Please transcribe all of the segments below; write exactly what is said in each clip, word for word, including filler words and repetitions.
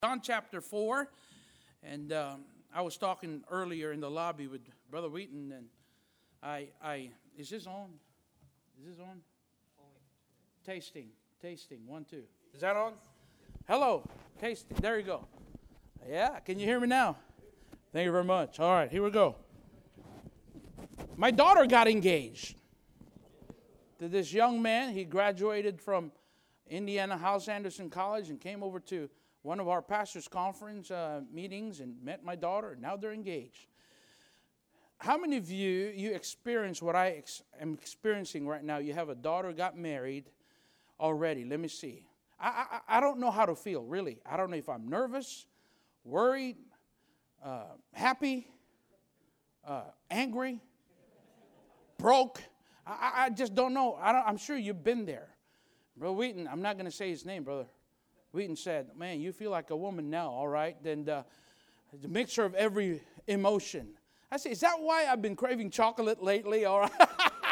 John chapter four, and um, I was talking earlier in the lobby with Brother Wheaton, and I, I, is this on? Is this on? Tasting, tasting, one, two. Is that on? Hello, tasting, there you go. Yeah, can you hear me now? Thank you very much. All right, here we go. My daughter got engaged to this young man. He graduated from Indiana House Anderson College and came over to one of our pastors' conference uh, meetings and met my daughter. Now they're engaged. How many of you, you experience what I ex- am experiencing right now? You have a daughter, got married already. Let me see. I, I, I don't know how to feel, really. I don't know if I'm nervous, worried, uh, happy, uh, angry, broke. I, I just don't know. I don't, I'm sure you've been there. Brother Wheaton, I'm not going to say his name, brother. Wheaton said, man, you feel like a woman now, all right? And uh, the mixture of every emotion. I said, is that why I've been craving chocolate lately, all right?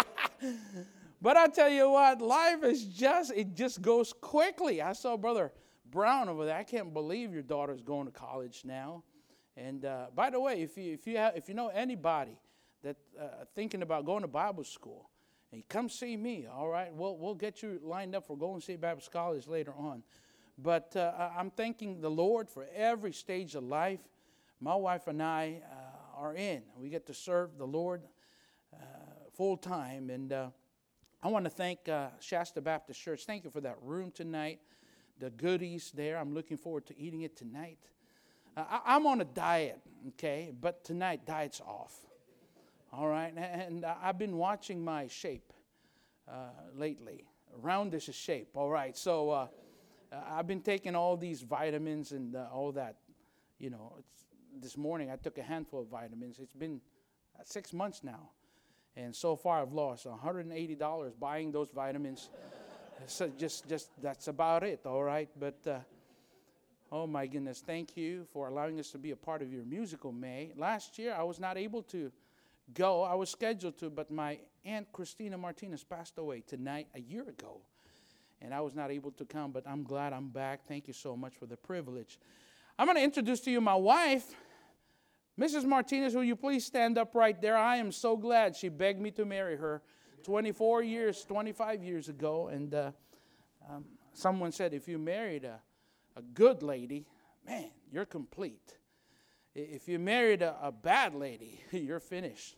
But I tell you what, life is just, it just goes quickly. I saw Brother Brown over there. I can't believe your daughter's going to college now. And uh, by the way, if you if you have, if you know anybody that uh, thinking about going to Bible school, and come see me, all right? We'll, we'll get you lined up for Golden State Baptist College later on. But uh, I'm thanking the Lord for every stage of life my wife and I uh, are in. We get to serve the Lord uh, full time. And uh, I want to thank uh, Shasta Baptist Church. Thank you for that room tonight, the goodies there. I'm looking forward to eating it tonight. Uh, I, I'm on a diet, okay, but tonight diet's off. All right, and I've been watching my shape uh, lately. Roundish shape, all right. So uh, I've been taking all these vitamins and uh, all that. You know, it's, this morning I took a handful of vitamins. It's been six months now. And so far I've lost one hundred eighty dollars buying those vitamins. So just, just that's about it, all right. But, uh, oh my goodness, thank you for allowing us to be a part of your musical May. Last year I was not able to go. I was scheduled to, but my Aunt Christina Martinez passed away tonight a year ago. And I was not able to come, but I'm glad I'm back. Thank you so much for the privilege. I'm going to introduce to you my wife, Missus Martinez. Will you please stand up right there? I am so glad she begged me to marry her twenty-four years, twenty-five years ago. And uh, um, someone said, if you married a, a good lady, man, you're complete. If you married a, a bad lady, you're finished.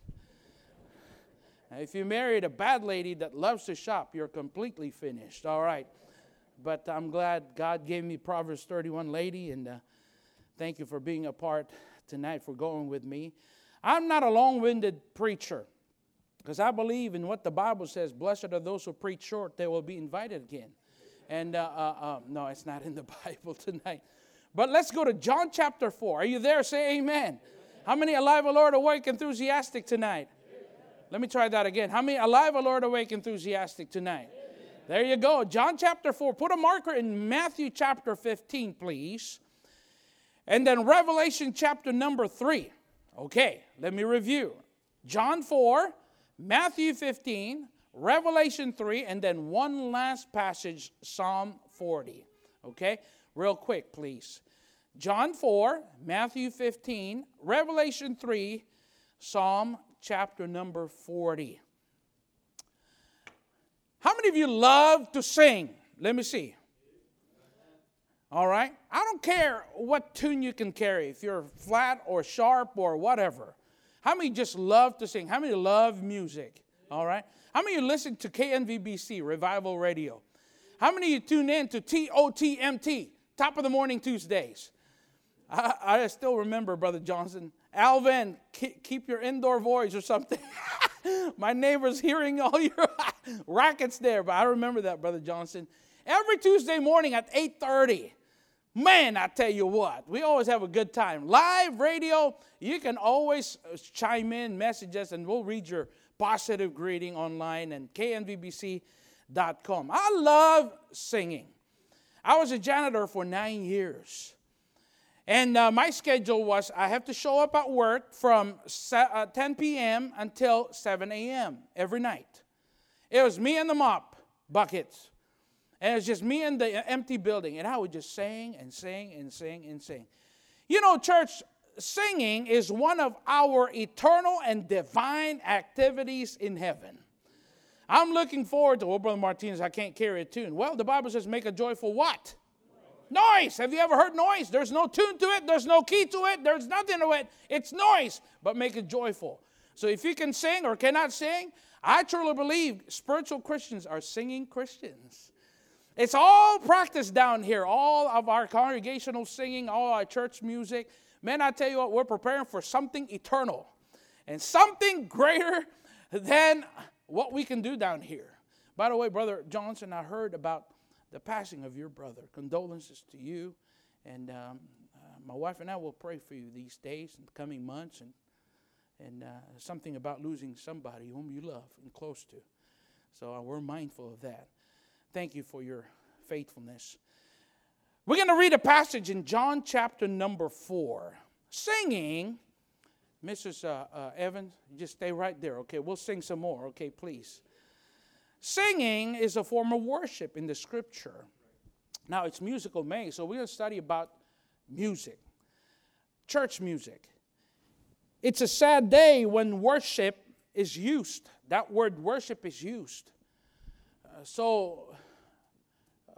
If you married a bad lady that loves to shop, you're completely finished. All right. But I'm glad God gave me Proverbs thirty-one lady, and uh, thank you for being a part tonight, for going with me. I'm not a long-winded preacher, because I believe in what the Bible says. Blessed are those who preach short, they will be invited again. And uh, uh, uh, no, it's not in the Bible tonight. But let's go to John chapter four. Are you there? Say amen. Amen. How many alive, a Lord, awake, enthusiastic tonight? Amen. Let me try that again. How many alive, a Lord, awake, enthusiastic tonight? Amen. There you go. John chapter four. Put a marker in Matthew chapter fifteen, please. And then Revelation chapter number three. Okay, let me review. John four, Matthew fifteen, Revelation three, and then one last passage, Psalm forty. Okay? Real quick, please. John four, Matthew fifteen, Revelation three, Psalm chapter number forty. How many of you love to sing? Let me see. All right? I don't care what tune you can carry, if you're flat or sharp or whatever. How many just love to sing? How many love music? All right? How many of you listen to K N V B C, Revival Radio? How many of you tune in to T O T M T? Top of the morning Tuesdays. I, I still remember, Brother Johnson. Alvin, keep your indoor voice or something. My neighbor's hearing all your rackets there, but I remember that, Brother Johnson. Every Tuesday morning at eight thirty. Man, I tell you what, we always have a good time. Live radio, you can always chime in, message us, and we'll read your positive greeting online and K N V B C dot com. I love singing. I was a janitor for nine years. And uh, my schedule was I have to show up at work from ten p.m. until seven a.m. every night. It was me and the mop buckets. And it's just me and the empty building. And I would just sing and sing and sing and sing. You know, church, singing is one of our eternal and divine activities in heaven. I'm looking forward to, well, Brother Martinez, I can't carry a tune. Well, the Bible says make a joyful what? Noise. Have you ever heard noise? There's no tune to it. There's no key to it. There's nothing to it. It's noise, but make it joyful. So if you can sing or cannot sing, I truly believe spiritual Christians are singing Christians. It's all practiced down here. All of our congregational singing, all our church music. Man, I tell you what, we're preparing for something eternal and something greater than what we can do down here. By the way, Brother Johnson, I heard about the passing of your brother. Condolences to you. And um, uh, my wife and I will pray for you these days and coming months. And, and uh, something about losing somebody whom you love and close to. So uh, we're mindful of that. Thank you for your faithfulness. We're going to read a passage in John chapter number four. Singing, Missus Uh, uh, Evans, just stay right there, okay? We'll sing some more, okay, please. Singing is a form of worship in the Scripture. Now, it's musical May, so we're going to study about music, church music. It's a sad day when worship is used. That word worship is used. Uh, so uh,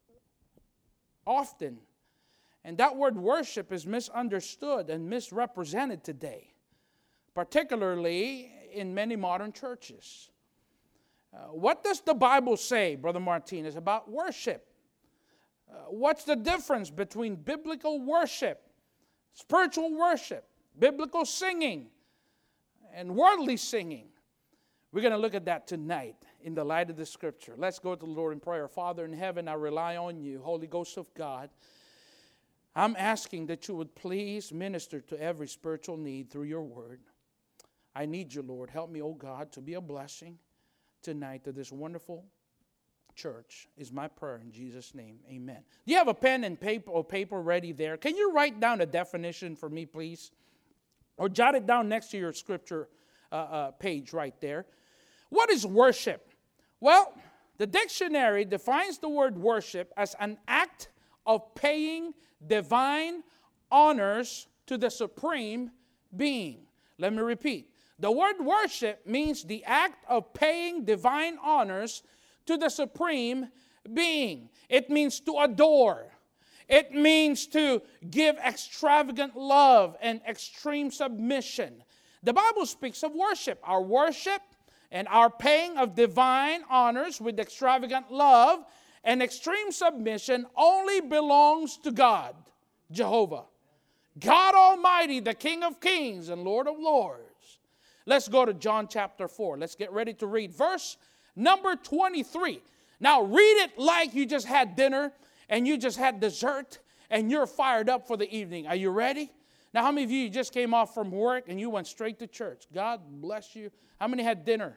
often. And that word worship is misunderstood and misrepresented today, particularly in many modern churches. Uh, what does the Bible say, Brother Martinez, about worship? Uh, what's the difference between biblical worship, spiritual worship, biblical singing, and worldly singing? We're going to look at that tonight in the light of the Scripture. Let's go to the Lord in prayer. Father in heaven, I rely on you, Holy Ghost of God. I'm asking that you would please minister to every spiritual need through your word. I need you, Lord. Help me, oh God, to be a blessing tonight to this wonderful church is my prayer in Jesus' name. Amen. Do you have a pen and paper or paper ready there? Can you write down a definition for me, please? Or jot it down next to your scripture uh, uh, page right there. What is worship? Well, the dictionary defines the word worship as an act of paying divine honors to the supreme being. Let me repeat. The word worship means the act of paying divine honors to the supreme being. It means to adore. It means to give extravagant love and extreme submission. The Bible speaks of worship. Our worship and our paying of divine honors with extravagant love and extreme submission only belongs to God, Jehovah, God Almighty, the King of Kings and Lord of Lords. Let's go to John chapter four. Let's get ready to read verse number twenty-three. Now read it like you just had dinner and you just had dessert and you're fired up for the evening. Are you ready? Now how many of you just came off from work and you went straight to church? God bless you. How many had dinner?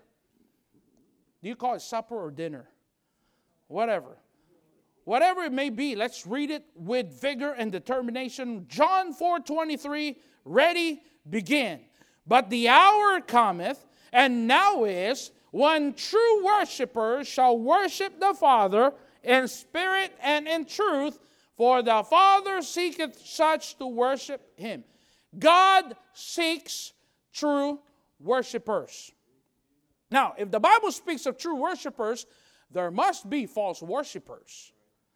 Do you call it supper or dinner? Whatever. Whatever it may be, let's read it with vigor and determination. John four twenty-three, ready, begin. But the hour cometh, and now is, when true worshipers shall worship the Father in spirit and in truth, for the Father seeketh such to worship him. God seeks true worshipers. Now, if the Bible speaks of true worshipers, there must be false worshipers.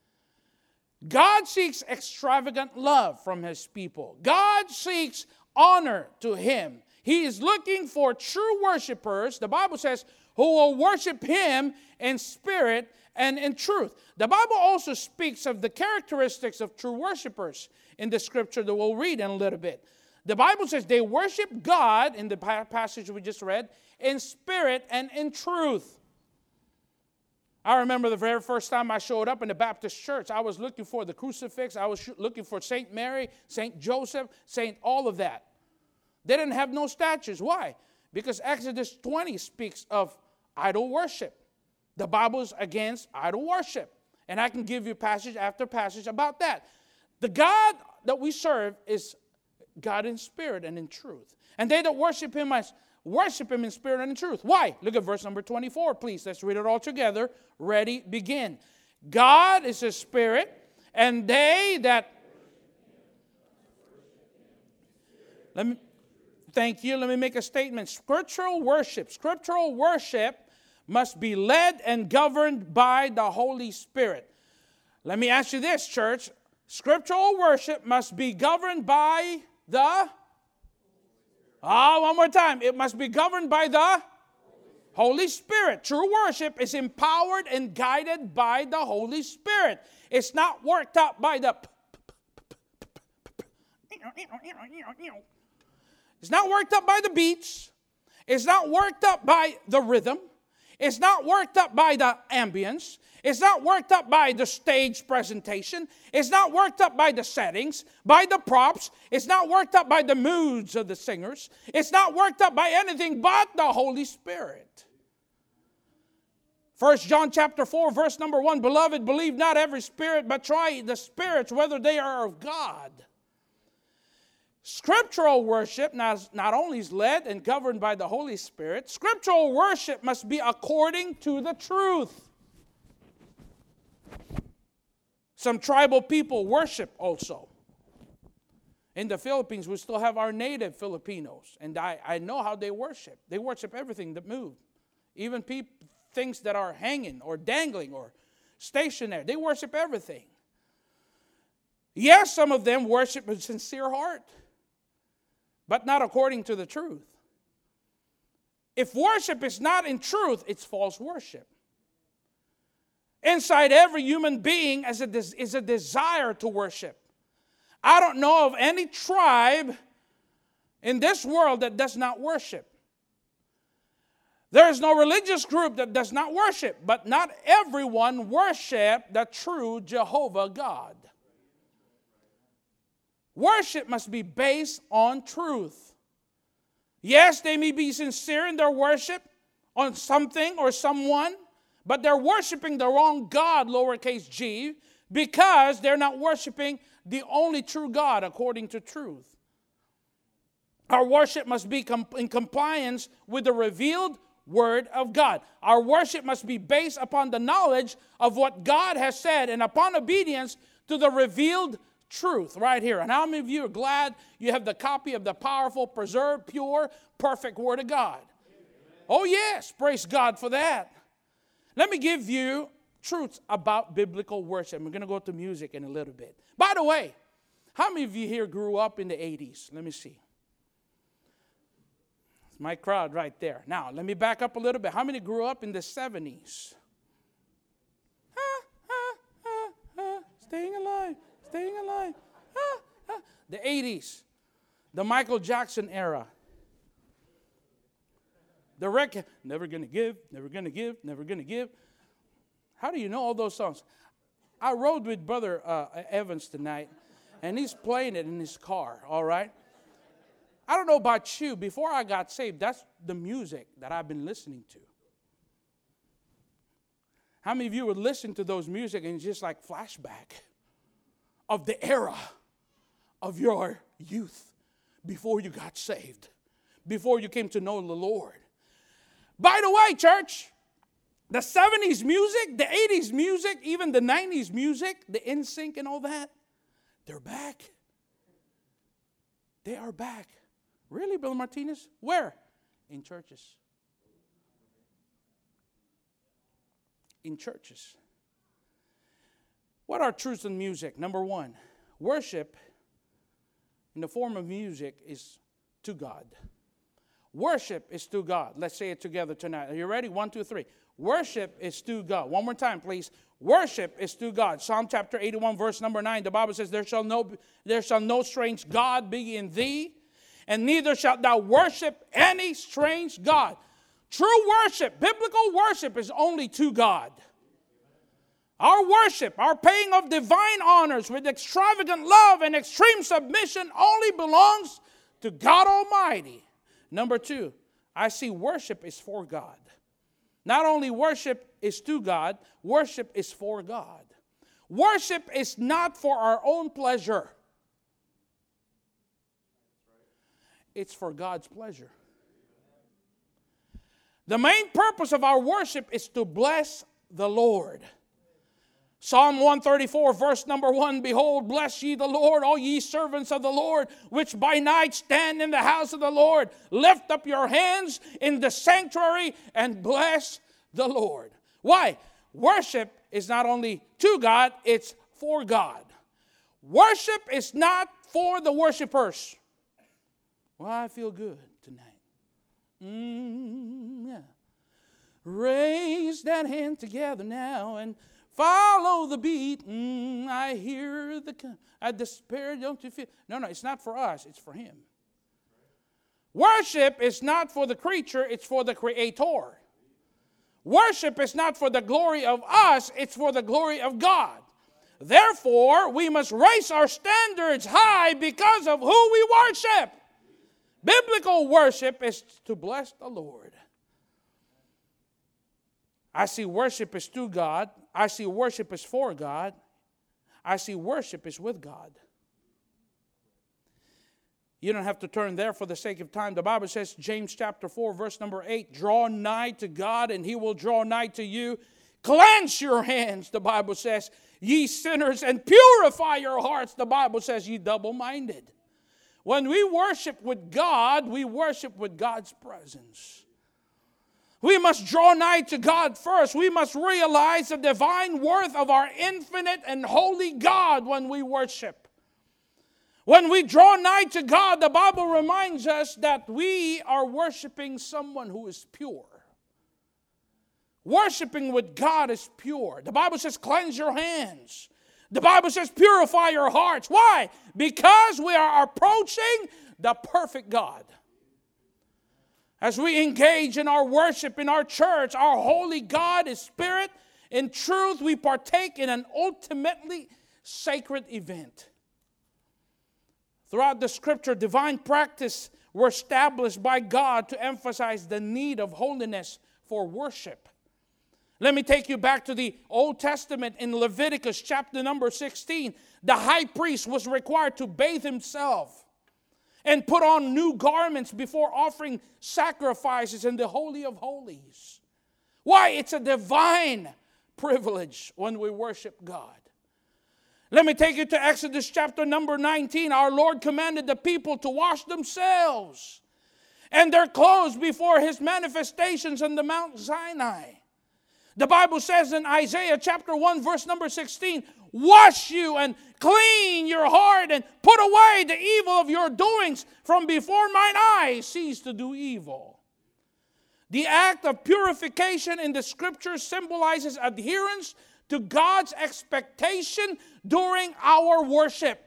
God seeks extravagant love from his people. God seeks honor to him. He is looking for true worshipers, the Bible says, who will worship him in spirit and in truth. The Bible also speaks of the characteristics of true worshipers in the scripture that we'll read in a little bit. The Bible says they worship God, in the passage we just read, in spirit and in truth. I remember the very first time I showed up in the Baptist church, I was looking for the crucifix, I was looking for Saint Mary, Saint Joseph, Saint all of that. They didn't have no statues. Why? Because Exodus twenty speaks of idol worship. The Bible is against idol worship. And I can give you passage after passage about that. The God that we serve is God in spirit and in truth. And they that worship him must worship him in spirit and in truth. Why? Look at verse number twenty-four, please. Let's read it all together. Ready, begin. God is a spirit, and they that... Let me, thank you. Let me make a statement. Scriptural worship, scriptural worship must be led and governed by the Holy Spirit. Let me ask you this, church. Scriptural worship must be governed by the... Ah, one more time. It must be governed by the Holy Spirit. True worship is empowered and guided by the Holy Spirit. It's not worked out by the... It's not worked up by the beats. It's not worked up by the rhythm. It's not worked up by the ambience. It's not worked up by the stage presentation. It's not worked up by the settings, by the props. It's not worked up by the moods of the singers. It's not worked up by anything but the Holy Spirit. First John chapter four, verse number one, Beloved, believe not every spirit, but try the spirits, whether they are of God. Scriptural worship not, not only is led and governed by the Holy Spirit, scriptural worship must be according to the truth. Some tribal people worship also. In the Philippines, we still have our native Filipinos, and I, I know how they worship. They worship everything that moves, even peop, things that are hanging or dangling or stationary. They worship everything. Yes, some of them worship with sincere heart, but not according to the truth. If worship is not in truth, it's false worship. Inside every human being is a, is a desire to worship. I don't know of any tribe in this world that does not worship. There is no religious group that does not worship, but not everyone worship the true Jehovah God. Worship must be based on truth. Yes, they may be sincere in their worship on something or someone, but they're worshiping the wrong God, lowercase g, because they're not worshiping the only true God according to truth. Our worship must be com- in compliance with the revealed Word of God. Our worship must be based upon the knowledge of what God has said and upon obedience to the revealed truth right here. And how many of you are glad you have the copy of the powerful, preserved, pure, perfect Word of God? Oh yes, praise God for that. Let me give you truths about biblical worship. We're going to go to music in a little bit. By the way, how many of you here grew up in the eighties? Let me see. It's my crowd right there. Now, let me back up a little bit. How many grew up in the seventies? Ah, ah, ah, ah, staying alive, staying alive. Ah, ah. The eighties, the Michael Jackson era. The record, never gonna give, never gonna give, never gonna give. How do you know all those songs? I rode with Brother uh, Evans tonight, and he's playing it in his car, all right? I don't know about you, before I got saved, that's the music that I've been listening to. How many of you would listen to those music and just like flashback of the era of your youth before you got saved, before you came to know the Lord? By the way, church, the seventies music, the eighties music, even the nineties music, the N Sync and all that, they're back. They are back. Really, Brother Martinez? Where? In churches. In churches. What are truths in music? Number one, worship in the form of music is to God. Worship is to God. Let's say it together tonight. Are you ready? One, two, three. Worship is to God. One more time, please. Worship is to God. Psalm chapter eighty-one, verse number nine. The Bible says, There shall no, there shall no strange God be in thee, and neither shalt thou worship any strange God. True worship, biblical worship, is only to God. Our worship, our paying of divine honors with extravagant love and extreme submission only belongs to God Almighty. Number two, I see worship is for God. Not only worship is to God, worship is for God. Worship is not for our own pleasure. It's for God's pleasure. The main purpose of our worship is to bless the Lord. Psalm one thirty-four, verse number one, behold, bless ye the Lord, all ye servants of the Lord, which by night stand in the house of the Lord. Lift up your hands in the sanctuary and bless the Lord. Why? Worship is not only to God, it's for God. Worship is not for the worshipers. Well, I feel good tonight. Mm, yeah. Raise that hand together now and follow the beat. Mm, I hear the I despair. Don't you feel? No, no, it's not for us. It's for Him. Worship is not for the creature. It's for the Creator. Worship is not for the glory of us. It's for the glory of God. Therefore, we must raise our standards high because of who we worship. Biblical worship is to bless the Lord. I see worship is to God. I see worship is for God. I see worship is with God. You don't have to turn there for the sake of time. The Bible says, James chapter four, verse number eight, draw nigh to God and He will draw nigh to you. Cleanse your hands, the Bible says, ye sinners, and purify your hearts, the Bible says, ye double-minded. When we worship with God, we worship with God's presence. We must draw nigh to God first. We must realize the divine worth of our infinite and holy God when we worship. When we draw nigh to God, the Bible reminds us that we are worshiping someone who is pure. Worshiping with God is pure. The Bible says, cleanse your hands. The Bible says, purify your hearts. Why? Because we are approaching the perfect God. As we engage in our worship in our church, our holy God is spirit. In truth, we partake in an ultimately sacred event. Throughout the Scripture, divine practice were established by God to emphasize the need of holiness for worship. Let me take you back to the Old Testament in Leviticus chapter number sixteen. The high priest was required to bathe himself and put on new garments before offering sacrifices in the Holy of Holies. Why? It's a divine privilege when we worship God. Let me take you to Exodus chapter number nineteen. Our Lord commanded the people to wash themselves and their clothes before His manifestations on the Mount Sinai. The Bible says in Isaiah chapter one, verse number sixteen, wash you and clean your heart and put away the evil of your doings from before mine eyes. Cease to do evil. The act of purification in the Scriptures symbolizes adherence to God's expectation during our worship.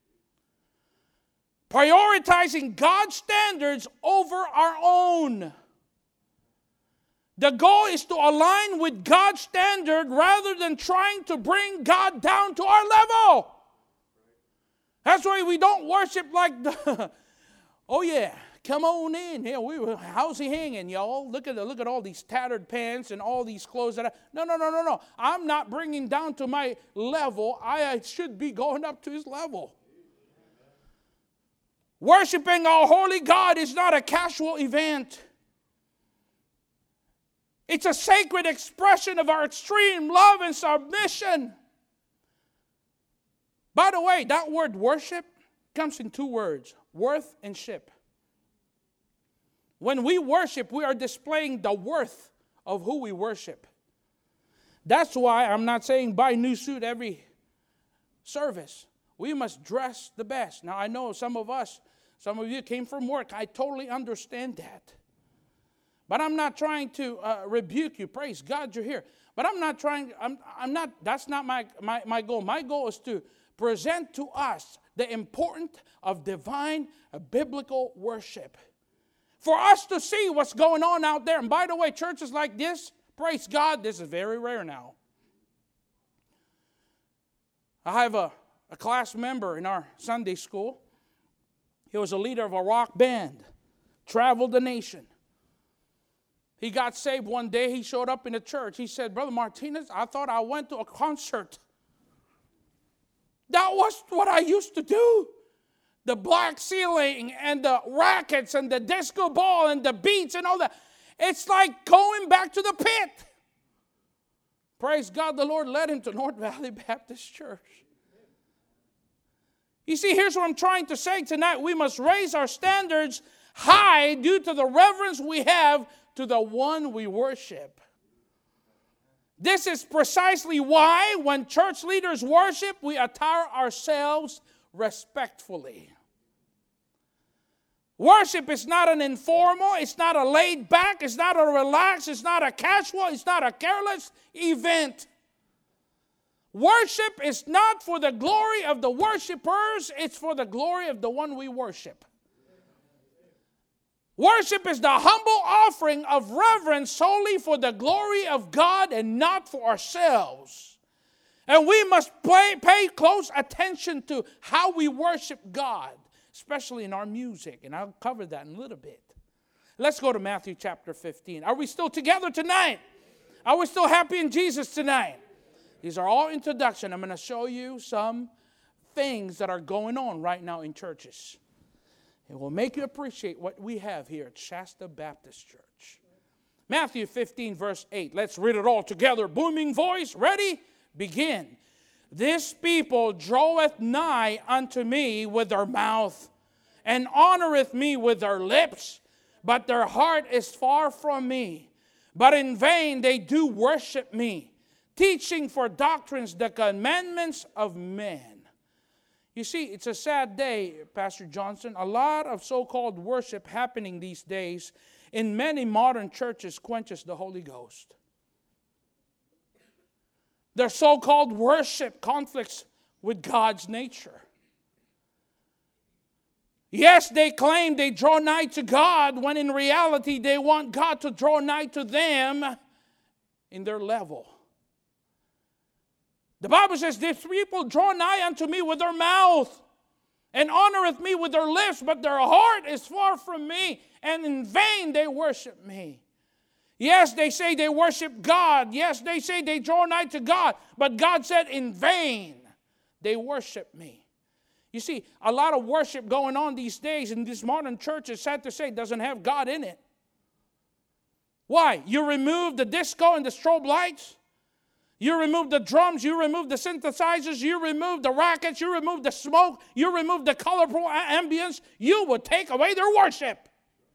Prioritizing God's standards over our own. The goal is to align with God's standard rather than trying to bring God down to our level. That's why we don't worship like the, oh yeah, come on in. Yeah, we were, how's he hanging, y'all? Look at the, look at all these tattered pants and all these clothes that I, no, no, no, no, no. I'm not bringing down to my level. I, I should be going up to His level. Worshiping our holy God is not a casual event. It's a sacred expression of our extreme love and submission. By the way, that word worship comes in two words, worth and ship. When we worship, we are displaying the worth of who we worship. That's why I'm not saying buy a new suit every service. We must dress the best. Now, I know some of us, some of you came from work. I totally understand that. But I'm not trying to uh, rebuke you. Praise God, you're here. But I'm not trying, I'm, I'm not, that's not my, my, my goal. My goal is to present to us the importance of divine uh, biblical worship. For us to see what's going on out there. And by the way, churches like this, praise God, this is very rare now. I have a, a class member in our Sunday school. He was a leader of a rock band, traveled the nation. He got saved one day. He showed up in the church. He said, Brother Martinez, I thought I went to a concert. That was what I used to do. The black ceiling and the rackets and the disco ball and the beats and all that. It's like going back to the pit. Praise God, the Lord led him to North Valley Baptist Church. You see, here's what I'm trying to say tonight. We must raise our standards high due to the reverence we have to the one we worship. This is precisely why when church leaders worship, we attire ourselves respectfully. Worship is not an informal, it's not a laid back, it's not a relaxed, it's not a casual, it's not a careless event. Worship is not for the glory of the worshipers, it's for the glory of the one we worship. Worship is the humble offering of reverence solely for the glory of God and not for ourselves. And we must pay, pay close attention to how we worship God, especially in our music. And I'll cover that in a little bit. Let's go to Matthew chapter fifteen. Are we still together tonight? Are we still happy in Jesus tonight? These are all introduction. I'm going to show you some things that are going on right now in churches. It will make you appreciate what we have here at Shasta Baptist Church. Matthew fifteen, verse eight. Let's read it all together. Booming voice. Ready? Begin. This people draweth nigh unto me with their mouth, and honoreth me with their lips, but their heart is far from me. But in vain they do worship me, teaching for doctrines the commandments of men. You see, it's a sad day, Pastor Johnson. A lot of so-called worship happening these days in many modern churches quenches the Holy Ghost. Their so-called worship conflicts with God's nature. Yes, they claim they draw nigh to God, when in reality they want God to draw nigh to them in their level. The Bible says, these people draw nigh unto me with their mouth, and honoreth me with their lips, but their heart is far from me, and in vain they worship me. Yes, they say they worship God. Yes, they say they draw nigh to God. But God said, in vain they worship me. You see, a lot of worship going on these days in this modern church, is sad to say, doesn't have God in it. Why? You remove the disco and the strobe lights. You remove the drums. You remove the synthesizers. You remove the rackets. You remove the smoke. You remove the colorful ambience. You will take away their worship.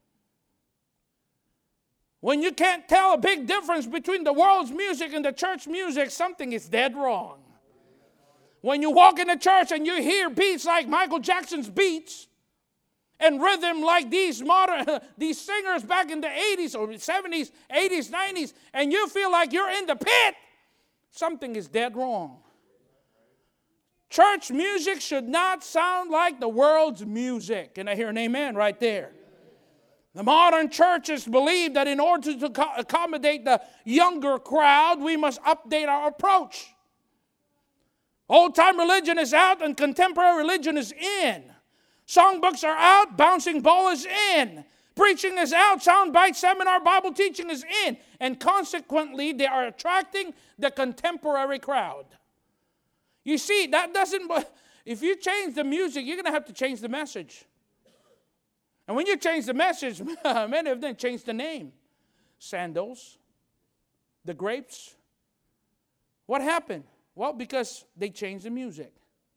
When you can't tell a big difference between the world's music and the church music, something is dead wrong. When you walk in a church and you hear beats like Michael Jackson's beats and rhythm like these modern these singers back in the eighties or seventies, eighties, nineties, and you feel like you're in the pit, something is dead wrong. Church music should not sound like the world's music. Can I hear an amen right there? The modern churches believe that in order to accommodate the younger crowd, we must update our approach. Old-time religion is out and contemporary religion is in. Songbooks are out, bouncing ball is in. Preaching is out, soundbite, seminar, Bible teaching is in. And consequently, they are attracting the contemporary crowd. You see, that doesn't, if you change the music, you're going to have to change the message. And when you change the message, many of them change the name. Sandals, the grapes. What happened? Well, because they changed the music.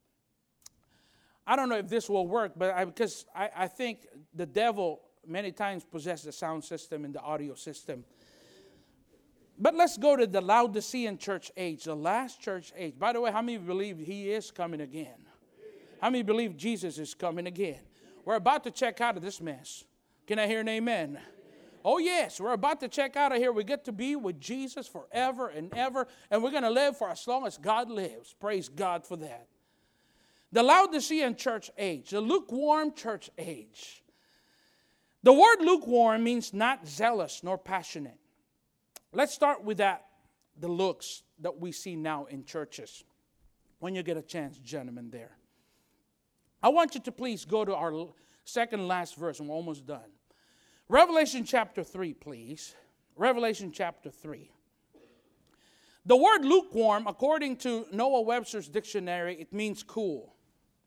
I don't know if this will work, but I, because I, I think the devil many times possesses the sound system and the audio system. But let's go to the Laodicean church age, the last church age. By the way, how many believe he is coming again? How many believe Jesus is coming again? We're about to check out of this mess. Can I hear an amen? Oh, yes, we're about to check out of here. We get to be with Jesus forever and ever, and we're going to live for as long as God lives. Praise God for that. The Laodicean church age, the lukewarm church age. The word lukewarm means not zealous nor passionate. Let's start with that, the looks that we see now in churches. When you get a chance, gentlemen, there. I want you to please go to our second last verse, and we're almost done. Revelation chapter three, please. Revelation chapter three. The word lukewarm, according to Noah Webster's dictionary, it means cool.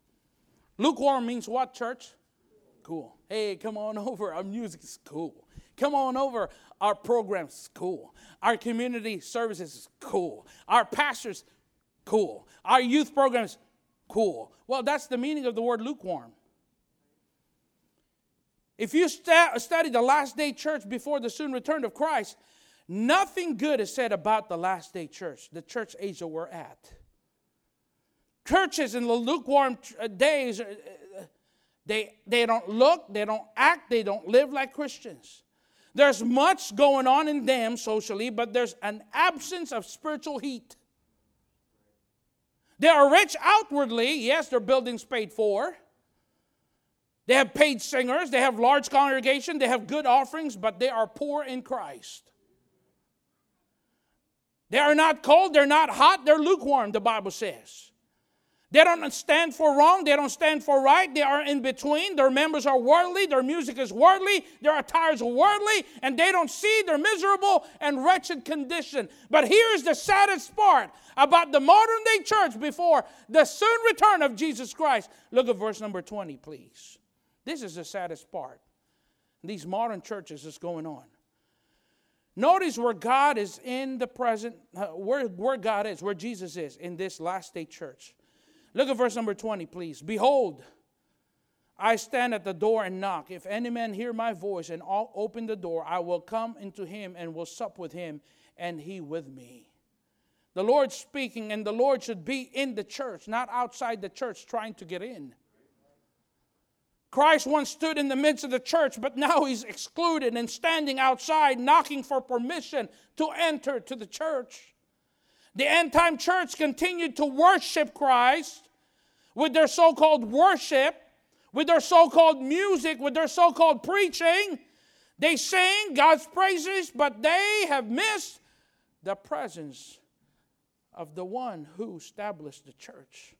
Lukewarm means what, church? Cool. Hey, come on over. Our music is cool. Come on over. Our program's cool. Our community services is cool. Our pastors, cool. Our youth programs, cool. Well, that's the meaning of the word lukewarm. If you st- study the last day church before the soon return of Christ, nothing good is said about the last day church, the church age that we're at. Churches in the lukewarm days, they, they don't look, they don't act, they don't live like Christians. There's much going on in them socially, but there's an absence of spiritual heat. They are rich outwardly. Yes, their buildings paid for. They have paid singers. They have large congregation. They have good offerings, but they are poor in Christ. They are not cold. They're not hot. They're lukewarm, the Bible says. They don't stand for wrong. They don't stand for right. They are in between. Their members are worldly. Their music is worldly. Their attire is worldly. And they don't see their miserable and wretched condition. But here's the saddest part about the modern day church before the soon return of Jesus Christ. Look at verse number twenty, please. This is the saddest part. These modern churches is going on. Notice where God is in the present, uh, where, where God is, where Jesus is in this last day church. Look at verse number twenty, please. Behold, I stand at the door and knock. If any man hear my voice and I'll open the door, I will come into him and will sup with him and he with me. The Lord's speaking, and the Lord should be in the church, not outside the church trying to get in. Christ once stood in the midst of the church, but now he's excluded and standing outside, knocking for permission to enter to the church. The end-time church continued to worship Christ with their so-called worship, with their so-called music, with their so-called preaching. They sing God's praises, but they have missed the presence of the one who established the church.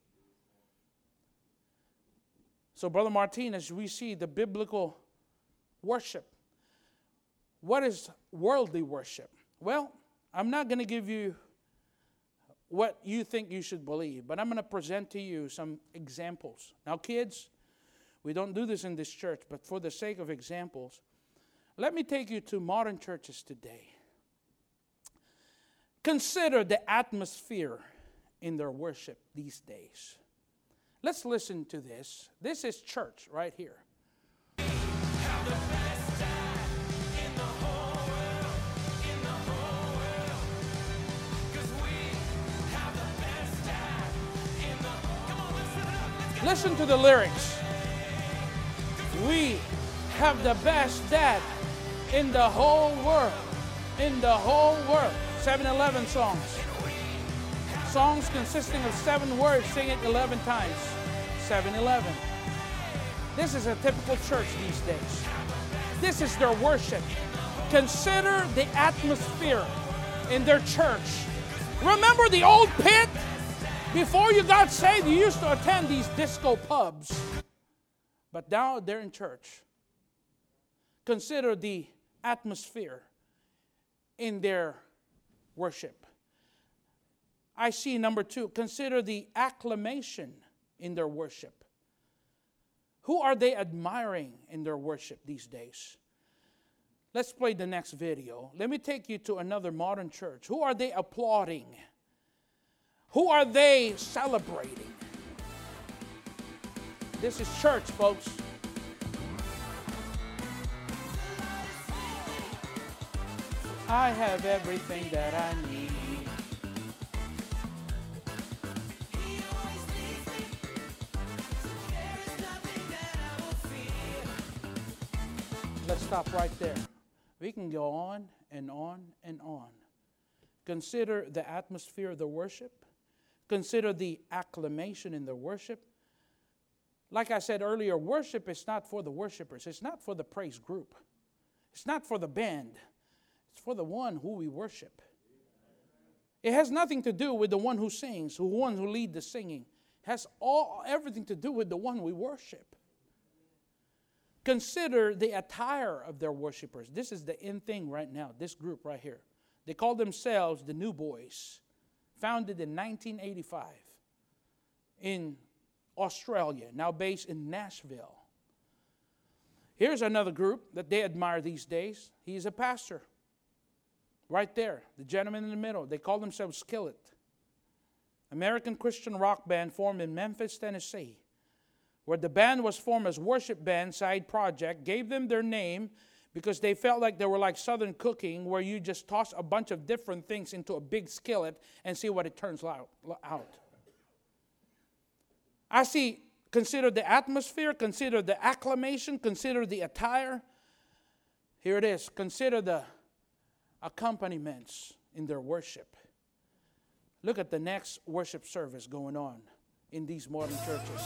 So, Brother Martinez, we see the biblical worship. What is worldly worship? Well, I'm not going to give you what you think you should believe, but I'm going to present to you some examples. Now, kids, we don't do this in this church, but for the sake of examples, let me take you to modern churches today. Consider the atmosphere in their worship these days. Let's listen to this. This is church right here. Listen to the lyrics. We have the best dad in the whole world. In the whole world. seven eleven songs. Songs consisting of seven words, sing it eleven times. seven eleven. This is a typical church these days. This is their worship. Consider the atmosphere in their church. Remember the old pit? Before you got saved, you used to attend these disco pubs. But now they're in church. Consider the atmosphere in their worship. I see number two, consider the acclamation in their worship. Who are they admiring in their worship these days? Let's play the next video. Let me take you to another modern church. Who are they applauding? Who are they celebrating? This is church, folks. I have everything that I need. Let's stop right there. We can go on and on and on. Consider the atmosphere of the worship. Consider the acclamation in the worship. Like I said earlier, worship is not for the worshipers. It's not for the praise group. It's not for the band. It's for the one who we worship. It has nothing to do with the one who sings, the one who leads the singing. It has all everything to do with the one we worship. Consider the attire of their worshipers. This is the in thing right now, this group right here. They call themselves the New Boys, founded in nineteen eighty-five in Australia, now based in Nashville. Here's another group that they admire these days. He's a pastor. Right there, the gentleman in the middle. They call themselves Skillet. American Christian rock band formed in Memphis, Tennessee, where the band was formed as worship band side project, gave them their name because they felt like they were like Southern cooking, where you just toss a bunch of different things into a big skillet and see what it turns out. I see, consider the atmosphere, consider the acclamation, consider the attire. Here it is. Consider the accompaniments in their worship. Look at the next worship service going on in these modern churches.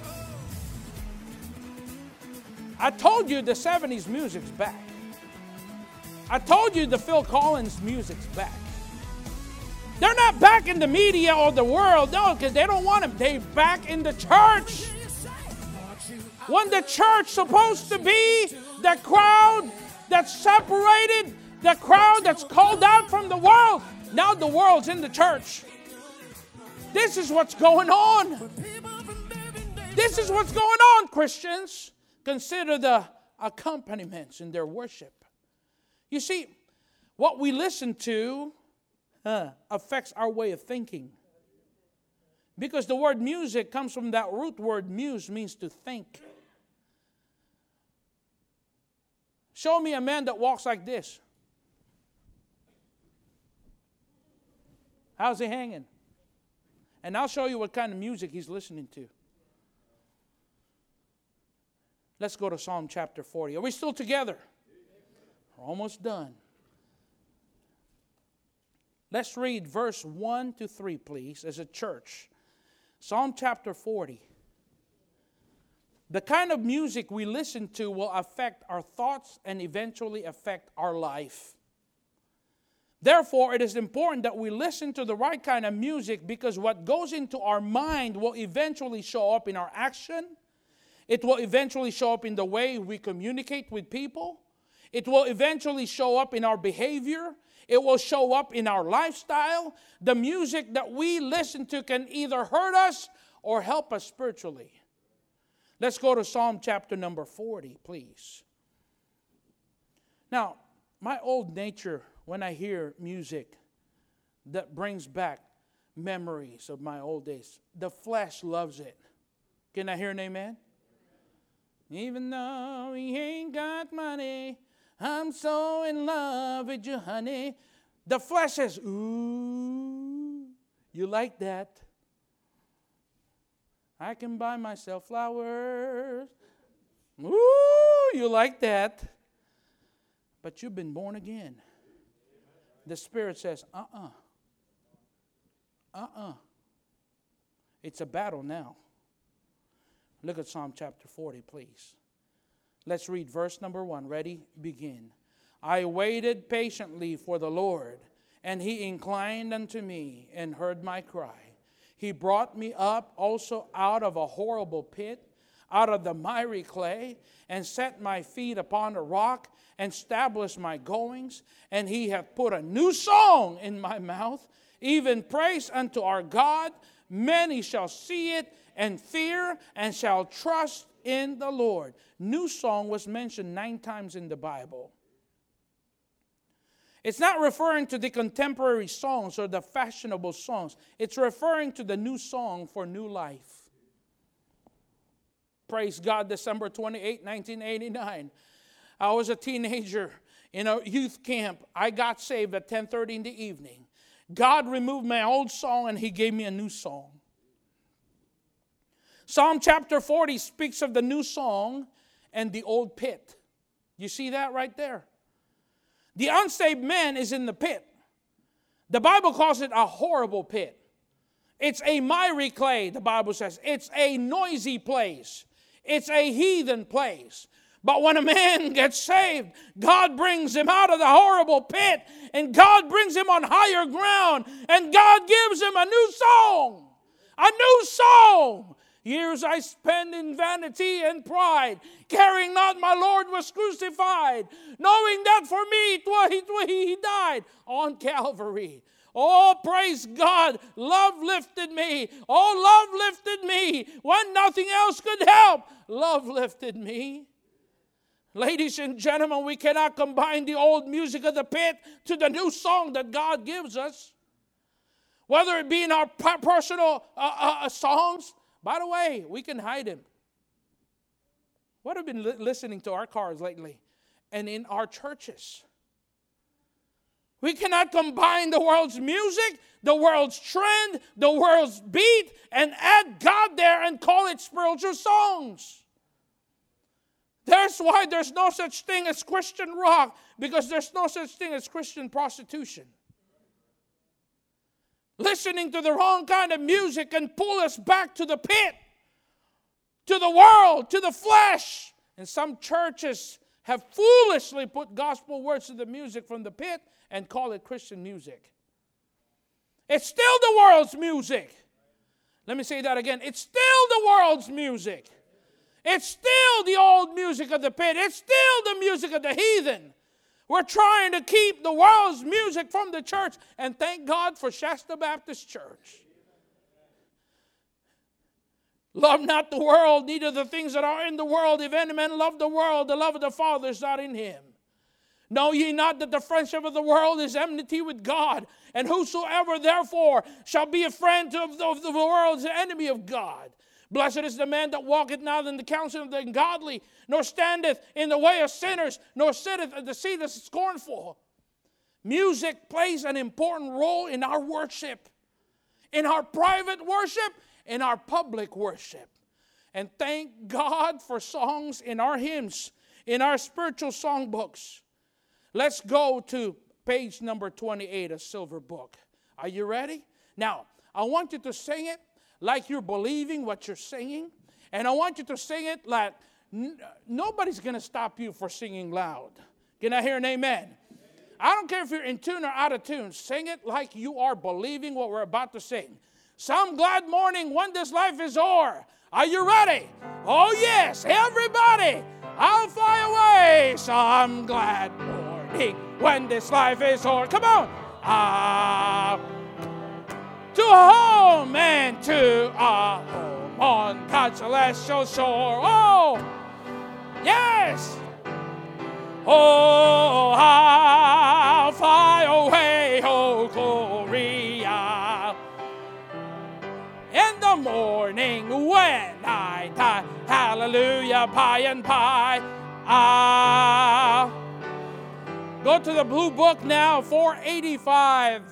I told you the seventies music's back. I told you the Phil Collins music's back. They're not back in the media or the world, no, because they don't want them. They're back in the church. When the church supposed to be the crowd that's separated, the crowd that's called out from the world, now the world's in the church. This is what's going on. This is what's going on, Christians. Consider the accompaniments in their worship. You see, what we listen to uh, affects our way of thinking. Because the word music comes from that root word muse, means to think. Show me a man that walks like this. How's he hanging? And I'll show you what kind of music he's listening to. Let's go to Psalm chapter forty. Are we still together? We're almost done. Let's read verse one to three, please, as a church. Psalm chapter forty. The kind of music we listen to will affect our thoughts and eventually affect our life. Therefore, it is important that we listen to the right kind of music, because what goes into our mind will eventually show up in our action. It will eventually show up in the way we communicate with people. It will eventually show up in our behavior. It will show up in our lifestyle. The music that we listen to can either hurt us or help us spiritually. Let's go to Psalm chapter number forty, please. Now, my old nature, when I hear music that brings back memories of my old days, the flesh loves it. Can I hear an amen? Even though we ain't got money, I'm so in love with you, honey. The flesh says, ooh, you like that? I can buy myself flowers. Ooh, you like that? But you've been born again. The Spirit says, uh-uh. Uh-uh. It's a battle now. Look at Psalm chapter forty, please. Let's read verse number one. Ready? Begin. I waited patiently for the Lord, and He inclined unto me and heard my cry. He brought me up also out of a horrible pit, out of the miry clay, and set my feet upon a rock, and established my goings. And He hath put a new song in my mouth, even praise unto our God. Many shall see it and fear, and shall trust in the Lord. New song was mentioned nine times in the Bible. It's not referring to the contemporary songs or the fashionable songs. It's referring to the new song for new life. Praise God, December twenty-eighth, nineteen eighty-nine. I was a teenager in a youth camp. I got saved at ten thirty in the evening. God removed my old song and He gave me a new song. Psalm chapter forty speaks of the new song and the old pit. You see that right there? The unsaved man is in the pit. The Bible calls it a horrible pit. It's a miry clay, the Bible says. It's a noisy place. It's a heathen place. But when a man gets saved, God brings him out of the horrible pit, and God brings him on higher ground, and God gives him a new song. A new song. Years I spend in vanity and pride, caring not my Lord was crucified, knowing that for me twas he, twas he, he died on Calvary. Oh, praise God, love lifted me. Oh, love lifted me when nothing else could help. Love lifted me. Ladies and gentlemen, we cannot combine the old music of the pit to the new song that God gives us. Whether it be in our personal uh, uh, songs. By the way, we can hide them. What have been li- listening to our cars lately? And in our churches. We cannot combine the world's music, the world's trend, the world's beat, and add God there and call it spiritual songs. That's why there's no such thing as Christian rock, because there's no such thing as Christian prostitution. Listening to the wrong kind of music can pull us back to the pit, to the world, to the flesh. And some churches have foolishly put gospel words to the music from the pit and call it Christian music. It's still the world's music. Let me say that again. It's still the world's music. It's still the old music of the pit. It's still the music of the heathen. We're trying to keep the world's music from the church. And thank God for Shasta Baptist Church. Love not the world, neither the things that are in the world. If any man love the world, the love of the Father is not in him. Know ye not that the friendship of the world is enmity with God? And whosoever therefore shall be a friend of the, of the world is an enemy of God. Blessed is the man that walketh not in the counsel of the ungodly, nor standeth in the way of sinners, nor sitteth at the seat of the scornful. Music plays an important role in our worship, in our private worship, in our public worship. And thank God for songs in our hymns, in our spiritual songbooks. Let's go to page number twenty-eight, a silver book. Are you ready? Now, I want you to sing it like you're believing what you're singing. And I want you to sing it like n- nobody's going to stop you for singing loud. Can I hear an amen? Amen? I don't care if you're in tune or out of tune. Sing it like you are believing what we're about to sing. Some glad morning when this life is o'er. Are you ready? Oh, yes. Everybody, I'll fly away. Some glad morning when this life is o'er. Come on. Ah. To a home and to a home on God's celestial shore. Oh, yes. Oh, I'll fly away, oh, Gloria. In the morning when I die, hallelujah, by and by, I'll go to the blue book now, four eighty-five.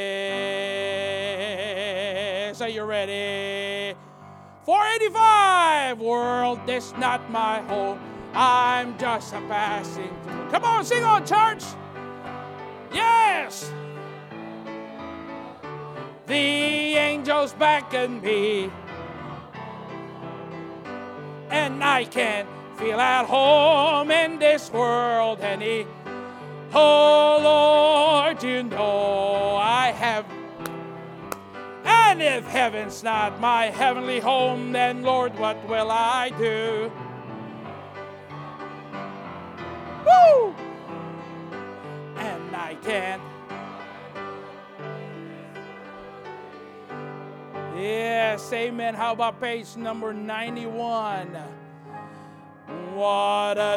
This. Are you ready? four eighty-five. World, this not my home. I'm just a passing through. Come on, sing on, church. Yes. The angels beckon me, and I can't feel at home in this world any. Oh, Lord, you know I have. And if heaven's not my heavenly home, then, Lord, what will I do? Woo! And I can't. Yes, amen. How about page number ninety-one? What a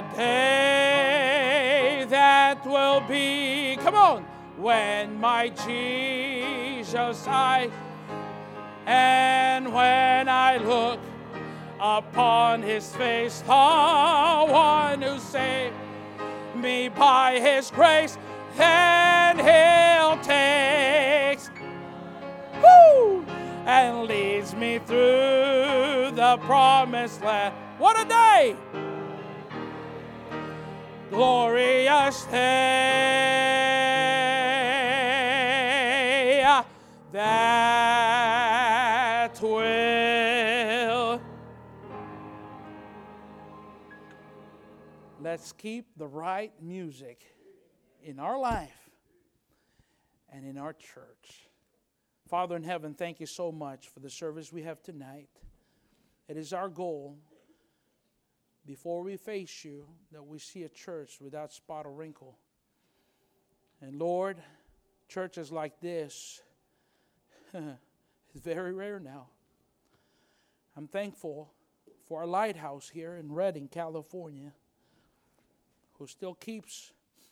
day that will be. Come on. When my Jesus I, and when I look upon his face, the one who saved me by his grace, then he'll take, woo, and leads me through the promised land. What a day! Glorious day that will. Let's keep the right music in our life and in our church. Father in heaven, thank you so much for the service we have tonight. It is our goal, before we face you, that we see a church without spot or wrinkle. And Lord, churches like this is very rare now. I'm thankful for our lighthouse here in Redding, California. who still keeps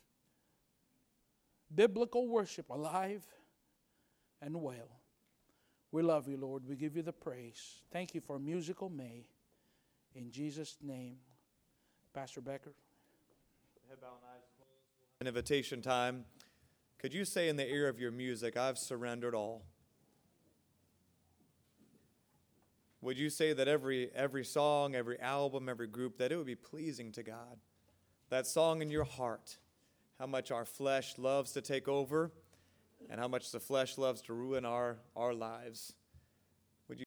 biblical worship alive and well. We love you, Lord. We give you the praise. Thank you for Musical May. In Jesus' name. Pastor Becker. Head bow and eyes closed. An invitation time. Could you say in the ear of your music, I've surrendered all? Would you say that every every song, every album, every group, that it would be pleasing to God? That song in your heart, how much our flesh loves to take over and how much the flesh loves to ruin our, our lives.